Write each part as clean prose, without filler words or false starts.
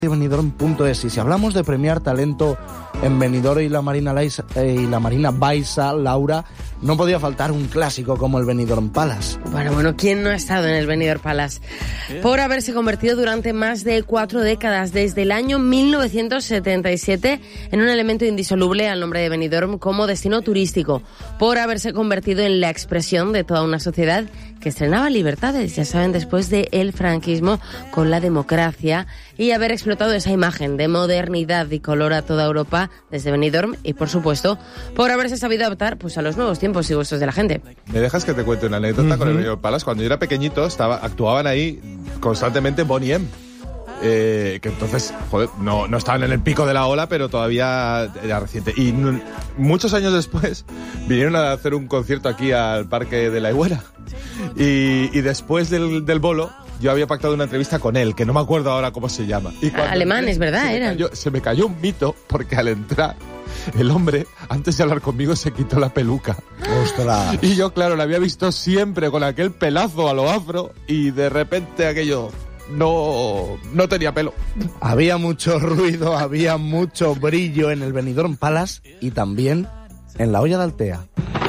Benidorm.es. Y si hablamos de premiar talento en Benidorm y la Marina Baixa, Laura, no podía faltar un clásico como el Benidorm Palace. Bueno, ¿quién no ha estado en el Benidorm Palace? Por haberse convertido durante más de 4 décadas, desde el año 1977, en un elemento indisoluble al nombre de Benidorm como destino turístico, por haberse convertido en la expresión de toda una sociedad que estrenaba libertades, ya saben, después del franquismo, con la democracia, y haber explotado esa imagen de modernidad y color a toda Europa desde Benidorm, y por supuesto por haberse sabido adaptar pues a los nuevos tiempos y gustos de la gente. ¿Me dejas que te cuente una anécdota con el Benidorm Palace? Cuando yo era pequeñito actuaban ahí constantemente Boney M. Que entonces, joder, no estaban en el pico de la ola, pero todavía era reciente. Y muchos años después vinieron a hacer un concierto aquí al Parque de la Higuera. Y después del bolo, yo había pactado una entrevista con él, que no me acuerdo ahora cómo se llama. Y alemanes, ¿verdad? Se me cayó un mito, porque al entrar, el hombre, antes de hablar conmigo, se quitó la peluca. ¡Ostras! Y yo, claro, lo había visto siempre con aquel pelazo a lo afro, y de repente aquello no tenía pelo. Había mucho ruido, había mucho brillo en el Benidorm Palace y también en la olla de Altea.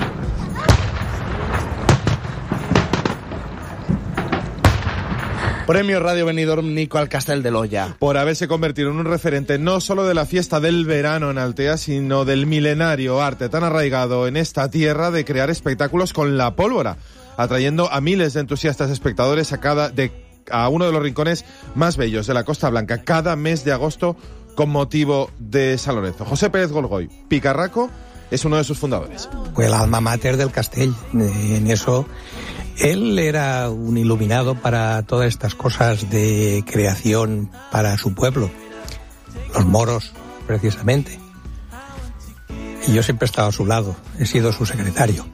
Premio Radio Benidorm Nico al Castell de l'Olla. Por haberse convertido en un referente no solo de la fiesta del verano en Altea, sino del milenario arte tan arraigado en esta tierra de crear espectáculos con la pólvora, atrayendo a miles de entusiastas espectadores a uno de los rincones más bellos de la Costa Blanca cada mes de agosto con motivo de San Lorenzo. José Pérez Golgoy, Picarraco, es uno de sus fundadores. Fue el alma mater del Castell. En eso él era un iluminado para todas estas cosas de creación para su pueblo, los moros precisamente, y yo siempre he estado a su lado, he sido su secretario.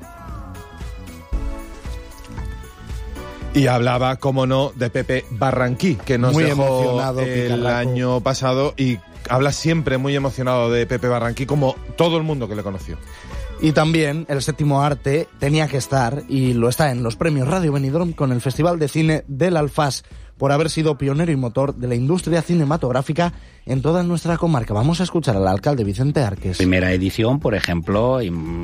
Y hablaba, como no, de Pepe Barranquí, que nos dejó el año pasado, y habla siempre muy emocionado de Pepe Barranquí, como todo el mundo que le conoció. Y también el séptimo arte tenía que estar, y lo está en los premios Radio Benidorm, con el Festival de Cine del Alfás, por haber sido pionero y motor de la industria cinematográfica en toda nuestra comarca. Vamos a escuchar al alcalde Vicente Arques. Primera edición, por ejemplo,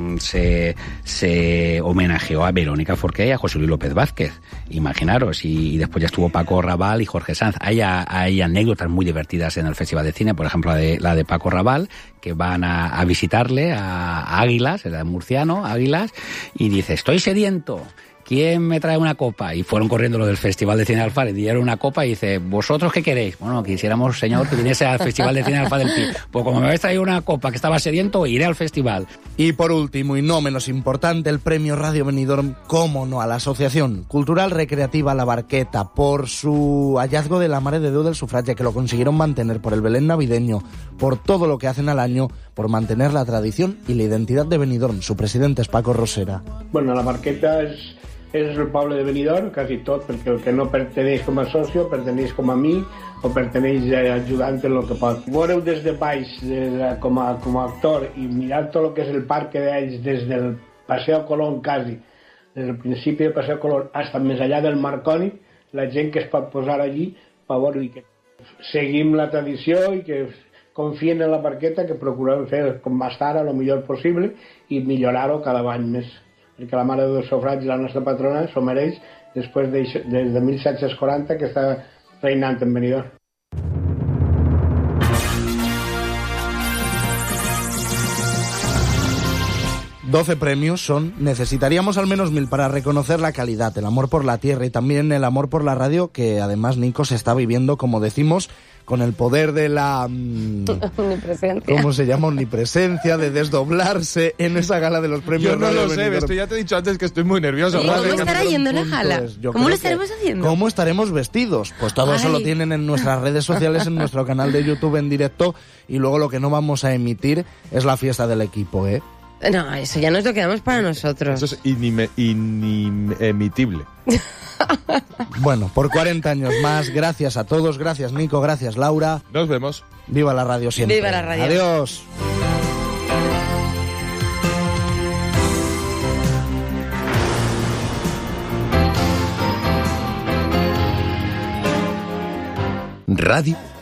se homenajeó a Verónica Forqué y a José Luis López Vázquez, imaginaros, y después ya estuvo Paco Raval y Jorge Sanz. Hay anécdotas muy divertidas en el Festival de Cine, por ejemplo la de Paco Raval, que van a visitarle a Águilas, era murciano, Águilas, y dice: estoy sediento, ¿quién me trae una copa? Y fueron corriendo los del Festival de Cine de Alfaz, y dieron una copa y dice: ¿vosotros qué queréis? Bueno, quisiéramos, señor, que viniese al Festival de Cine de Alfaz del Pi. Pues como me habéis traído una copa que estaba sediento, iré al festival. Y por último, y no menos importante, el premio Radio Benidorm, cómo no, a la Asociación Cultural Recreativa La Barqueta, por su hallazgo de la Mare de Déu del Sufragi, que lo consiguieron mantener, por el Belén navideño, por todo lo que hacen al año, por mantener la tradición y la identidad de Benidorm. Su presidente es Paco Rosera. Bueno, La Barqueta és el poble de Benidorm, quasi tot, perquè el que no perteneix com a socio, perteneix com a amic o perteneix ajudant en el que pot. Veureu des de baix, com a actor, i mirar tot el que és el parc d'ells, des del Paseo Colón quasi, des del principi del Paseo Colón fins més allà del Marconi, la gent que es pot posar allí per veure que seguim la tradició i que confien en la Barqueta, que procurem fer com va estar a lo millor possible i millorar-ho cada any més, perquè la Mare de Déu del Sufragi, la nostra patrona, s'ho mereix després des de 1740 que està reinant en Benidorm. $12 premios son, necesitaríamos al menos 1000 para reconocer la calidad, el amor por la tierra y también el amor por la radio, que además, Nico, se está viviendo, como decimos, con el poder de la... omnipresencia. ¿Cómo se llama? Omnipresencia, de desdoblarse en esa gala de los premios. Yo no Radio lo sé, Benidorm. esto ya te he dicho antes que estoy muy nervioso. ¿Y cómo estará yendo la gala? ¿Cómo lo estaremos haciendo? ¿Cómo estaremos vestidos? Pues todo eso lo tienen en nuestras redes sociales, en nuestro canal de YouTube en directo, y luego lo que no vamos a emitir es la fiesta del equipo, ¿eh? No, eso ya nos lo quedamos para nosotros. Eso es inimitible. Bueno, por 40 años más, gracias a todos, gracias Nico, gracias Laura. Nos vemos. Viva la radio siempre. Viva la radio. Adiós. Radio